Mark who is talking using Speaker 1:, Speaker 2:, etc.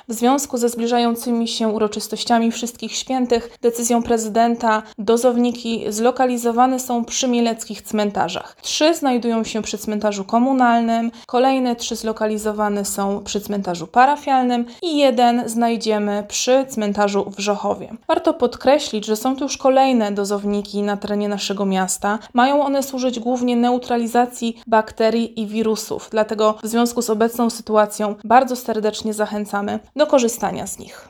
Speaker 1: W związku ze zbliżającymi się uroczystościami Wszystkich Świętych decyzją prezydenta dozowniki zlokalizowane są przy mieleckich cmentarzach. 3 znajdują się przy cmentarzu komunalnym, kolejne 3 zlokalizowane są przy cmentarzu parafialnym i 1 znajdziemy przy cmentarzu w Żochowie. Warto podkreślić, że są to już kolejne dozowniki na terenie naszego miasta. Mają one służyć głównie neutralizacji bakterii i wirusów, dlatego w związku z obecną sytuacją bardzo serdecznie zachęcamy do korzystania z nich.